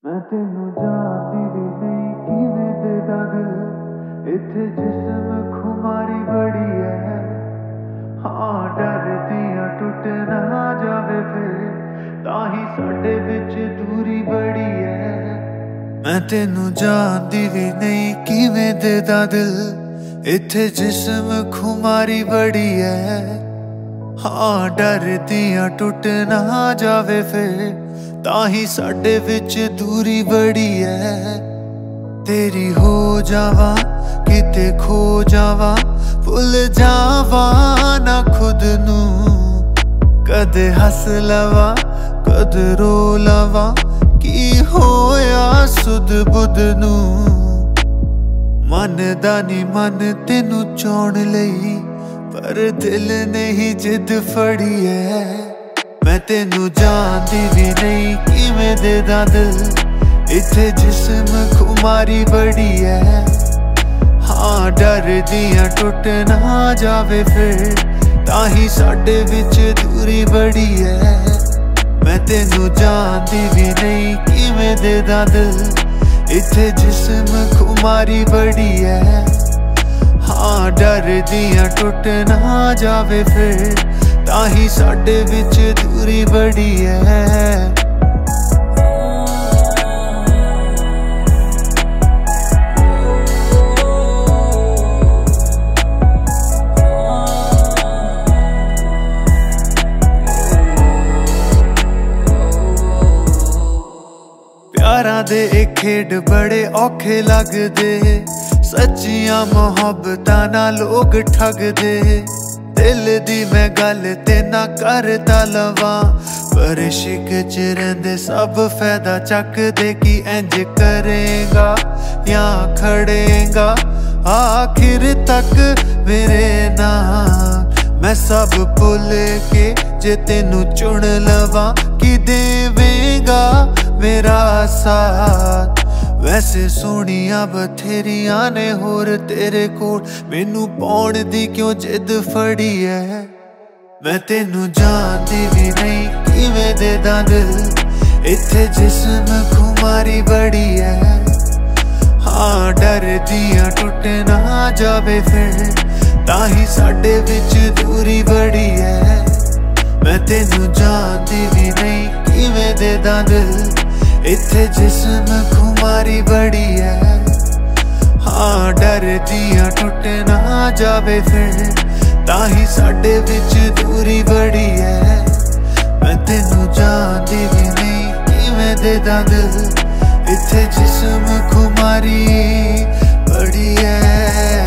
मैं तेनू जानदी भी नहीं किवें देदा दिल इत्थे जिस्म खुमारी बड़ी है। हाँ डरदियां टुट ना जावे फिर ताही साडे विच दूरी बड़ी है। मैं तेनू जानदी भी नहीं किवें देदा दिल इत्थे जिस्म खुमारी बड़ी है। हाँ डरदियां टुट ना जावे फिर ताही साडे विच दूरी बड़ी है। तेरी हो जावा किते खो जावा भुल जावा ना खुद नू कदे हस लवा कद रो लवा की होया सुध बुध नू मन दा नी मन तेनू चौन लई पर दिल ने ही जिद फड़ी है। मैं तेनू जानदी भी नहीं किवें देदा दिल इत्थे जिस्म खुमारी बड़ी है। हाँ डरदियां टुट ना जावे फिर ताही साडे विच दूरी बड़ी है। मैं तेनू जानदी भी नहीं किवें देदा दिल इत्थे जिस्म खुमारी बड़ी है। हाँ डरदियां टुट ना जावे फिर ताही साडे विच दूरी बड़ी है। प्यारां दे ए खेड बड़े औखे लगदे सच्चियां मोहब्बतां नाल लोग ठगदे। दिल दी मैं गल ते ना करदा लवां पर इश्क च रहिंदे सब फायदा चकदे कि इंज करेगा या खड़ेगा आखिर तक मेरे नाल। मैं सब भुल के जे तेनू चुन लवां कि देवेगा मेरा साथ। वैसे सोनिया बथेरियां ने होर तेरे कोल मैनू पाउण दी क्यों जिद फड़ी है। मैं तेनू जानदी भी नहीं किवें देदा दिल इत्थे जिस्म खुमारी बड़ी है। हाँ डरदियां टुट ना जावे फिर ताही साडे विच दूरी बड़ी है। मैं तेनू जानदी भी नहीं किवें देदा दिल इत्थे जिस्म खुमारी बड़ी है। हाँ डरदियां टुट ना जावे फिर ताही साडे विच दूरी बड़ी है। मैं तेनू जानदी भी नहीं किवें देदा दिल इत्थे जिस्म खुमारी बड़ी है।